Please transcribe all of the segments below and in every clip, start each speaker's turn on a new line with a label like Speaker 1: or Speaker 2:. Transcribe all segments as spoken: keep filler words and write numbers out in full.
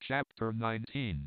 Speaker 1: Chapter nineteen.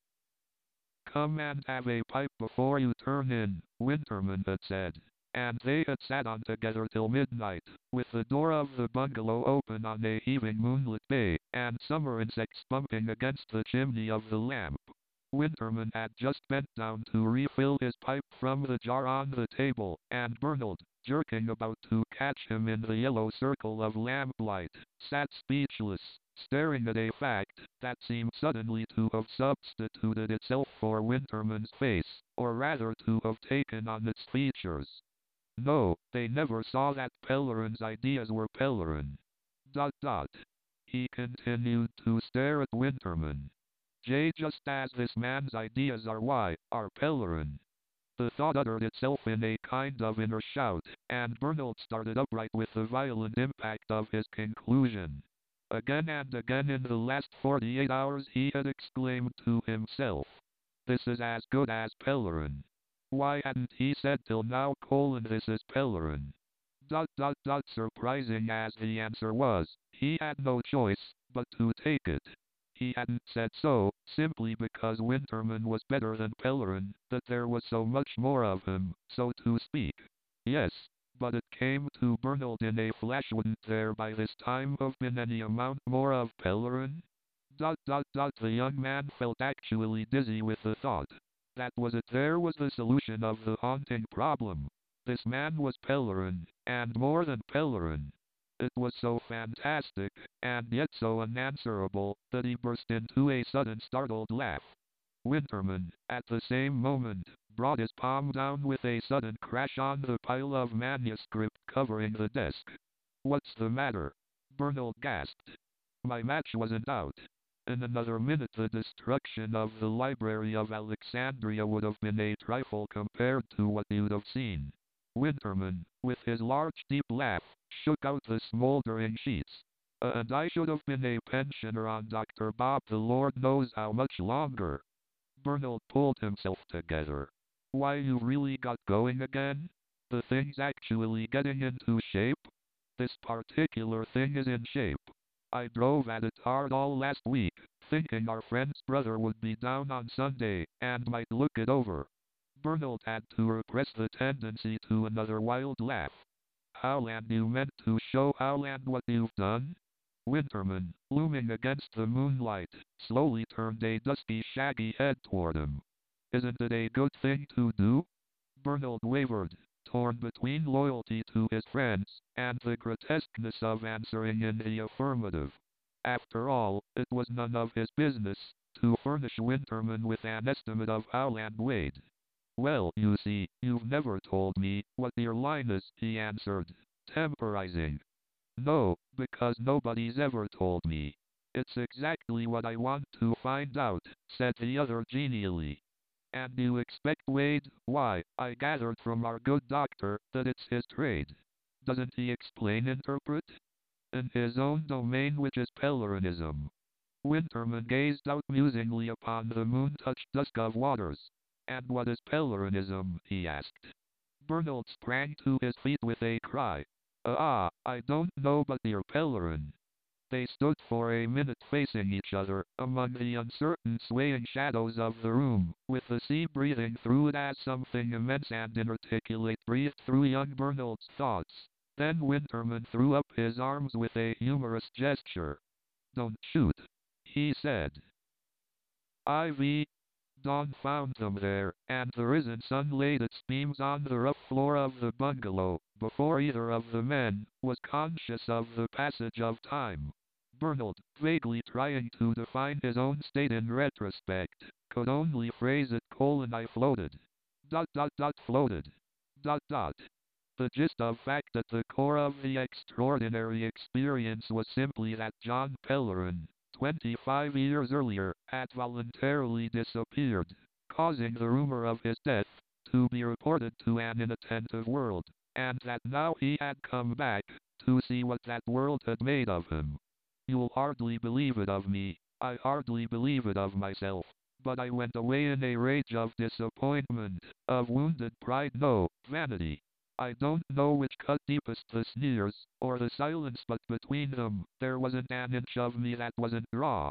Speaker 1: "Come and have a pipe before you turn in," Winterman had said. And they had sat on together till midnight, with the door of the bungalow open on a heaving moonlit bay, and summer insects bumping against the chimney of the lamp. Winterman had just bent down to refill his pipe from the jar on the table, and Bernald, jerking about to catch him in the yellow circle of lamplight, sat speechless, staring at a fact that seemed suddenly to have substituted itself for Winterman's face, or rather to have taken on its features. No, they never saw that Pellerin's ideas were Pellerin. Dot dot. He continued to stare at Winterman. J. Just as this man's ideas are Y, are Pellerin. The thought uttered itself in a kind of inner shout, and Bernald started upright with the violent impact of his conclusion. Again and again in the last forty-eight hours he had exclaimed to himself, "This is as good as Pellerin." Why hadn't he said till now, colon, "This is Pellerin"? Dot dot dot. Surprising as the answer was, he had no choice but to take it. He hadn't said so, simply because Winterman was better than Pellerin, that there was so much more of him, so to speak. Yes, but it came to Bernald in a flash, wouldn't there by this time have been any amount more of Pellerin? Dot dot dot. The young man felt actually dizzy with the thought. That was it, there was the solution of the haunting problem. This man was Pellerin, and more than Pellerin. It was so fantastic, and yet so unanswerable, that he burst into a sudden startled laugh. Winterman, at the same moment, brought his palm down with a sudden crash on the pile of manuscript covering the desk. "What's the matter?" Bernald gasped. "My match wasn't out." In another minute the destruction of the Library of Alexandria would have been a trifle compared to what you'd have seen. Winterman, with his large deep laugh, shook out the smoldering sheets. Uh, and I should have been a pensioner on Doctor Bob the Lord knows how much longer. Bernald pulled himself together. "Why, you really got going again? The thing's actually getting into shape?" "This particular thing is in shape. I drove at it hard all last week, thinking our friend's brother would be down on Sunday, and might look it over." Bernald had to repress the tendency to another wild laugh. "Howland, you meant to show Howland what you've done?" Winterman, looming against the moonlight, slowly turned a dusky shaggy head toward him. "Isn't it a good thing to do?" Bernald wavered, torn between loyalty to his friends, and the grotesqueness of answering in the affirmative. After all, it was none of his business to furnish Winterman with an estimate of Howland Wade. "Well, you see, you've never told me what your line is," he answered, temporizing. "No, because nobody's ever told me." "It's exactly what I want to find out," said the other genially. "And you expect Wade? Why, I gathered from our good doctor that it's his trade. Doesn't he explain, interpret? In his own domain, which is Pellerinism." Winterman gazed out musingly upon the moon-touched dusk of waters. "And what is Pellerinism?" he asked. Bernald sprang to his feet with a cry. "Ah, I don't know, but you're Pellerin." They stood for a minute facing each other, among the uncertain swaying shadows of the room, with the sea breathing through it as something immense and inarticulate breathed through young Bernald's thoughts. Then Winterman threw up his arms with a humorous gesture. "Don't shoot," he said. Ivy. Dawn found them there, and the risen sun laid its beams on the rough floor of the bungalow, before either of the men was conscious of the passage of time. Bernald, vaguely trying to define his own state in retrospect, could only phrase it, colon, "I floated." Dot dot dot floated. Dot dot. The gist of fact at the core of the extraordinary experience was simply that John Pellerin, twenty-five years earlier, had voluntarily disappeared, causing the rumor of his death to be reported to an inattentive world, and that now he had come back to see what that world had made of him. You'll hardly believe it of me, I hardly believe it of myself, but I went away in a rage of disappointment, of wounded pride, no, vanity. I don't know which cut deepest, the sneers, or the silence, but between them, there wasn't an inch of me that wasn't raw.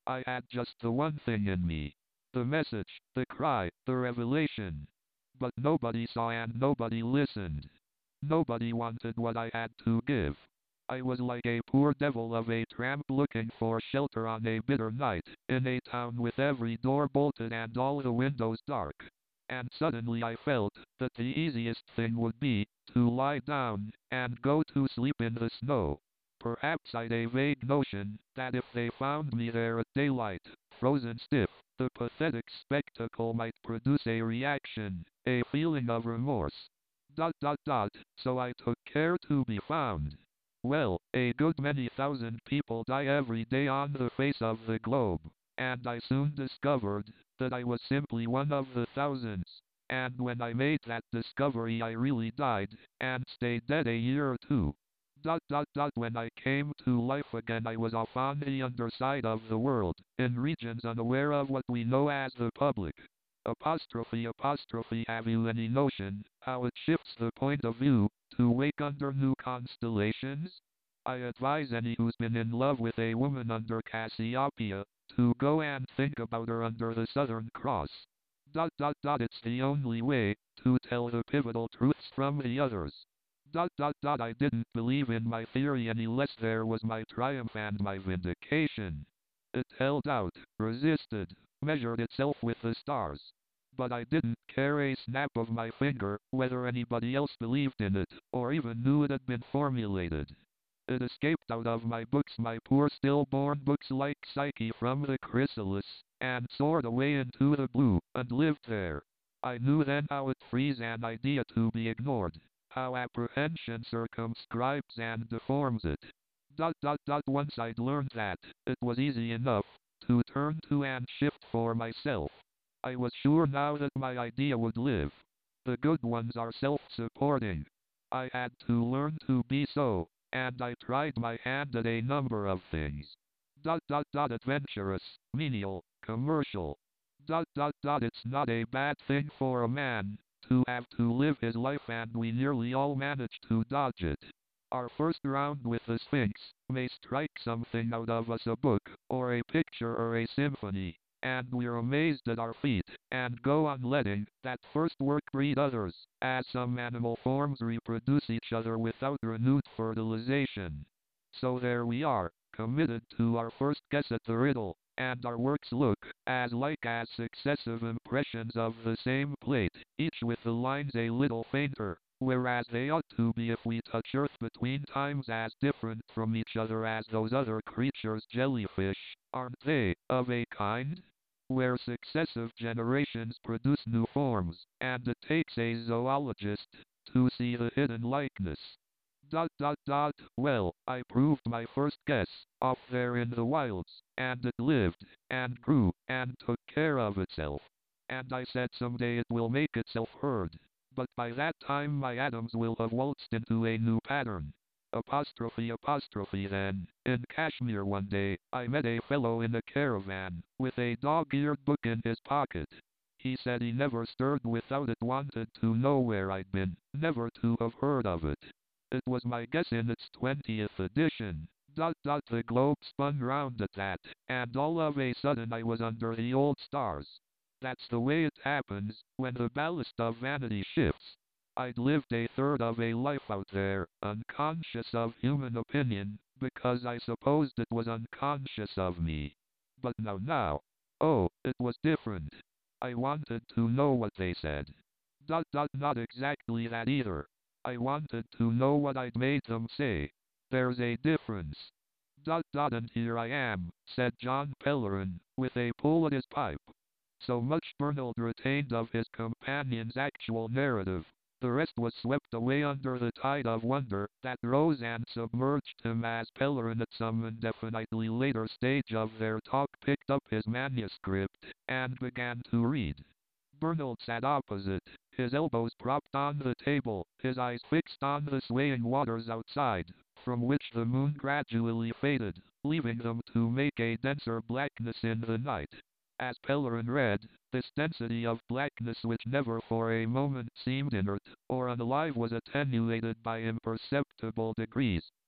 Speaker 1: I had just the one thing in me. The message, the cry, the revelation. But nobody saw and nobody listened. Nobody wanted what I had to give. I was like a poor devil of a tramp looking for shelter on a bitter night, in a town with every door bolted and all the windows dark. And suddenly I felt that the easiest thing would be to lie down and go to sleep in the snow. Perhaps I'd a vague notion that if they found me there at daylight, frozen stiff, the pathetic spectacle might produce a reaction, a feeling of remorse. Dot dot dot, so I took care to be found. Well, a good many thousand people die every day on the face of the globe, and I soon discovered that I was simply one of the thousands. And when I made that discovery I really died, and stayed dead a year or two. Dot dot dot when I came to life again I was off on the underside of the world, in regions unaware of what we know as the public. Apostrophe apostrophe have you any notion how it shifts the point of view to wake under new constellations? I advise any who's been in love with a woman under Cassiopeia to go and think about her under the Southern Cross. Dot dot dot it's the only way to tell the pivotal truths from the others. Dot dot dot I didn't believe in my theory any less there was my triumph and my vindication. It held out, resisted, measured itself with the stars. But I didn't care a snap of my finger whether anybody else believed in it, or even knew it had been formulated. It escaped out of my books, my poor stillborn books like Psyche from the chrysalis, and soared away into the blue, and lived there. I knew then how it frees an idea to be ignored, how apprehension circumscribes and deforms it. Dot dot dot once I'd learned that, it was easy enough to turn to and shift for myself. I was sure now that my idea would live. The good ones are self-supporting. I had to learn to be so, and I tried my hand at a number of things. Dot dot dot adventurous, menial, commercial. Dot dot dot it's not a bad thing for a man to have to live his life and we nearly all manage to dodge it. Our first round with the Sphinx may strike something out of us, a book, or a picture or a symphony, and we're amazed at our feat, and go on letting that first work breed others, as some animal forms reproduce each other without renewed fertilization. So there we are, committed to our first guess at the riddle, and our works look as like as successive impressions of the same plate, each with the lines a little fainter, whereas they ought to be if we touch Earth between times as different from each other as those other creatures, jellyfish, aren't they, of a kind? Where successive generations produce new forms, and it takes a zoologist to see the hidden likeness. Dot dot dot, well, I proved my first guess, off there in the wilds, and it lived, and grew, and took care of itself. And I said someday it will make itself heard. But by that time my atoms will have waltzed into a new pattern. Apostrophe apostrophe then, in Kashmir one day, I met a fellow in a caravan, with a dog-eared book in his pocket. He said he never stirred without it, wanted to know where I'd been, never to have heard of it. It was my guess in its twentieth edition. Dot dot the globe spun round at that, and all of a sudden I was under the old stars. That's the way it happens, when the ballast of vanity shifts. I'd lived a third of a life out there, unconscious of human opinion, because I supposed it was unconscious of me. But now now, oh, it was different. I wanted to know what they said. Dot dot not exactly that either. I wanted to know what I'd made them say. There's a difference. Dot dot and here I am, said John Pellerin, with a pull at his pipe. So much Bernald retained of his companion's actual narrative. The rest was swept away under the tide of wonder that rose and submerged him as Pellerin at some indefinitely later stage of their talk picked up his manuscript and began to read. Bernald sat opposite, his elbows propped on the table, his eyes fixed on the swaying waters outside, from which the moon gradually faded, leaving them to make a denser blackness in the night. As Pellerin read, this density of blackness which never for a moment seemed inert or unalive was attenuated by imperceptible degrees,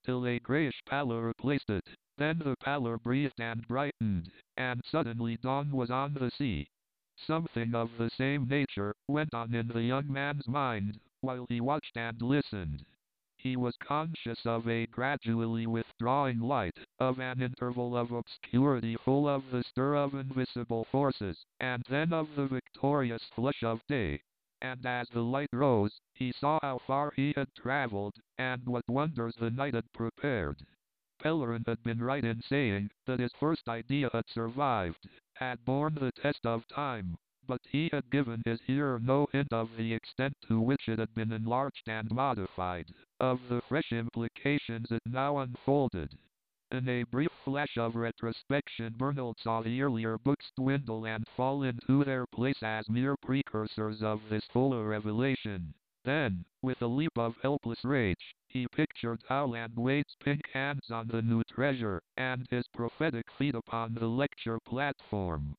Speaker 1: till a grayish pallor replaced it. Then the pallor breathed and brightened, and suddenly dawn was on the sea. Something of the same nature went on in the young man's mind, while he watched and listened. He was conscious of a gradually withdrawing light, of an interval of obscurity full of the stir of invisible forces, and then of the victorious flush of day. And as the light rose, he saw how far he had traveled, and what wonders the night had prepared. Pellerin had been right in saying that his first idea had survived, had borne the test of time, but he had given his hearer no hint of the extent to which it had been enlarged and modified, of the fresh implications it now unfolded. In a brief flash of retrospection, Bernold saw the earlier books dwindle and fall into their place as mere precursors of this fuller revelation. Then, with a leap of helpless rage, he pictured Howland Wade's pink hands on the new treasure, and his prophetic feet upon the lecture platform.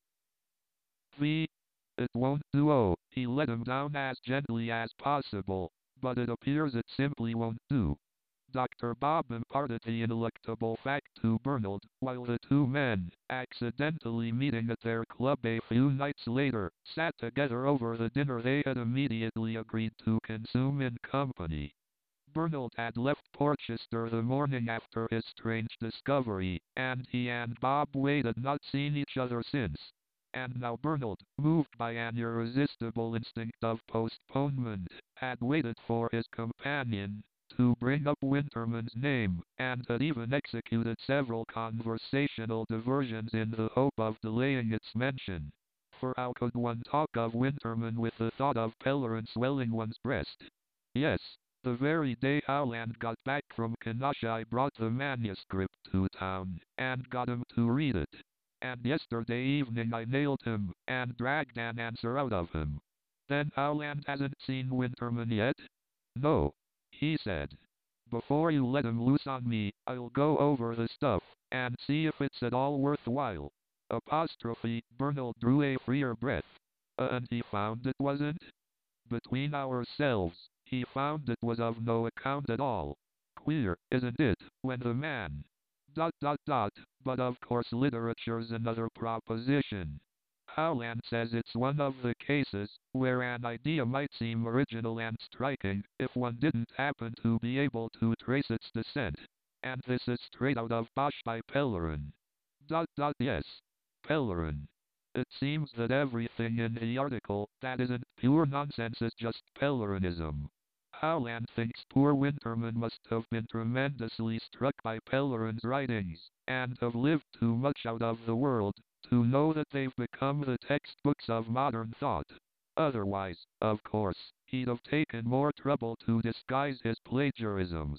Speaker 1: V. It won't do. Oh, he let him down as gently as possible, but it appears it simply won't do. Doctor Bob imparted the ineluctable fact to Bernold, while the two men, accidentally meeting at their club a few nights later, sat together over the dinner they had immediately agreed to consume in company. Bernold had left Porchester the morning after his strange discovery, and he and Bob Wade had not seen each other since. And now Bernold, moved by an irresistible instinct of postponement, had waited for his companion to bring up Winterman's name, and had even executed several conversational diversions in the hope of delaying its mention. For how could one talk of Winterman with the thought of Pellerin swelling one's breast? Yes, the very day Howland got back from Kenosha I brought the manuscript to town, and got him to read it. And yesterday evening I nailed him, and dragged an answer out of him. Then Howland hasn't seen Winterman yet? No, he said. Before you let him loose on me, I'll go over the stuff, and see if it's at all worthwhile. Apostrophe, Bernold drew a freer breath. Uh, and he found it wasn't? Between ourselves, he found it was of no account at all. Queer, isn't it, when the man... Dot dot dot, but of course literature's another proposition. Howland says it's one of the cases where an idea might seem original and striking if one didn't happen to be able to trace its descent. And this is straight out of Bosch by Pellerin. Dot dot yes, Pellerin. It seems that everything in the article that isn't pure nonsense is just Pellerinism. Howland thinks poor Winterman must have been tremendously struck by Pellerin's writings, and have lived too much out of the world to know that they've become the textbooks of modern thought. Otherwise, of course, he'd have taken more trouble to disguise his plagiarisms.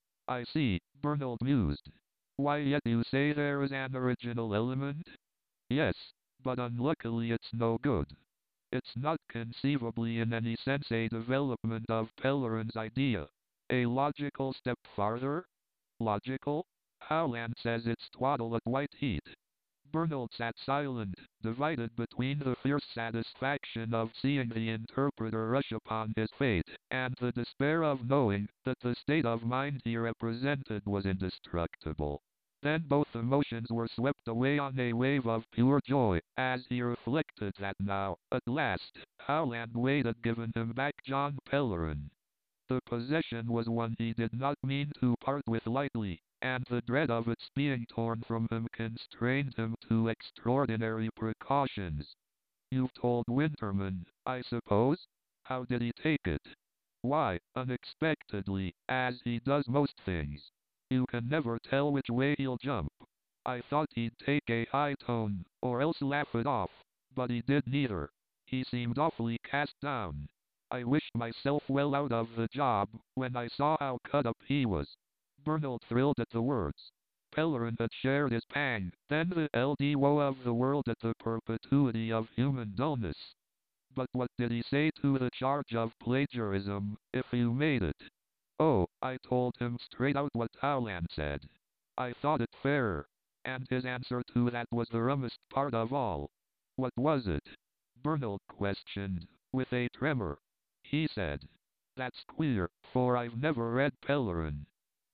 Speaker 1: I see, Bernold mused. Why, yet you say there is an original element? Yes, but unluckily it's no good. It's not conceivably in any sense a development of Pellerin's idea. A logical step farther? Logical? Howland says it's twaddle at white heat. Bernold sat silent, divided between the fierce satisfaction of seeing the interpreter rush upon his fate, and the despair of knowing that the state of mind he represented was indestructible. Then both emotions were swept away on a wave of pure joy, as he reflected that now, at last, Howland Wade had given him back John Pellerin. The possession was one he did not mean to part with lightly, and the dread of its being torn from him constrained him to extraordinary precautions. You've told Winterman, I suppose? How did he take it? Why, unexpectedly, as he does most things. You can never tell which way he'll jump. I thought he'd take a high tone, or else laugh it off, but he did neither. He seemed awfully cast down. I wished myself well out of the job, when I saw how cut up he was. Bernold thrilled at the words. Pellerin had shared his pang, then the L D woe of the world at the perpetuity of human dullness. But what did he say to the charge of plagiarism, if you made it? Oh, I told him straight out what Howland said. I thought it fairer. And his answer to that was the rummest part of all. What was it? Bernold questioned, with a tremor. He said, That's queer, for I've never read Pellerin.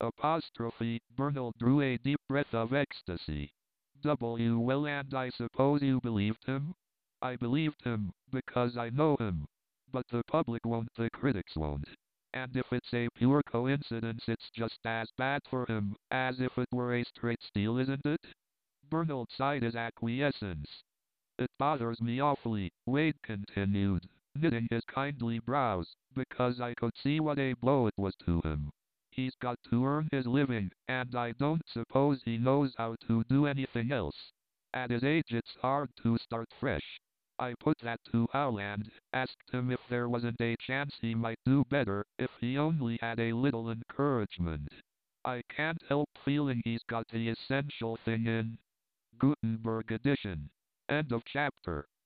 Speaker 1: Apostrophe. Bernal drew a deep breath of ecstasy. W. Well, and I suppose you believed him? I believed him, because I know him. But the public won't, the critics won't. And if it's a pure coincidence, it's just as bad for him, as if it were a straight steal, isn't it? Bernal sighed his acquiescence. It bothers me awfully, Wade continued, knitting his kindly brows, because I could see what a blow it was to him. He's got to earn his living, and I don't suppose he knows how to do anything else. At his age it's hard to start fresh. I put that to Howland, asked him if there wasn't a chance he might do better, if he only had a little encouragement. I can't help feeling he's got the essential thing in Gutenberg edition. End of chapter.